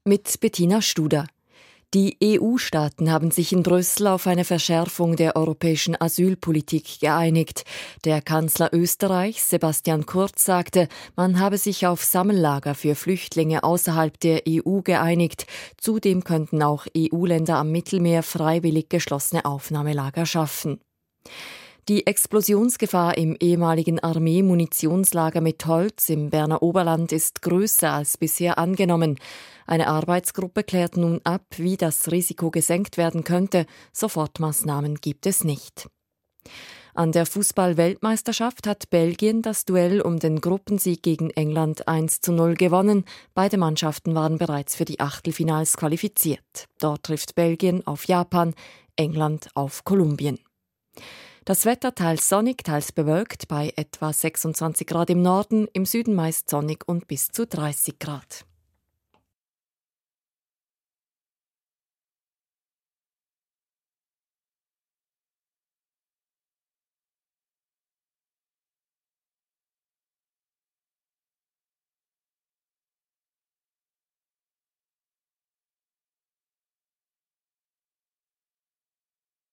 mit Bettina Studer. Die EU-Staaten haben sich in Brüssel auf eine Verschärfung der europäischen Asylpolitik geeinigt. Der Kanzler Österreichs, Sebastian Kurz, sagte, man habe sich auf Sammellager für Flüchtlinge außerhalb der EU geeinigt. Zudem könnten auch EU-Länder am Mittelmeer freiwillig geschlossene Aufnahmelager schaffen. Die Explosionsgefahr im ehemaligen Armee-Munitionslager Mitholz im Berner Oberland ist grösser als bisher angenommen. Eine Arbeitsgruppe klärt nun ab, wie das Risiko gesenkt werden könnte. Sofortmaßnahmen gibt es nicht. An der Fußball-Weltmeisterschaft hat Belgien das Duell um den Gruppensieg gegen England 1:0 gewonnen. Beide Mannschaften waren bereits für die Achtelfinals qualifiziert. Dort trifft Belgien auf Japan, England auf Kolumbien. Das Wetter teils sonnig, teils bewölkt bei etwa 26 Grad im Norden, im Süden meist sonnig und bis zu 30 Grad.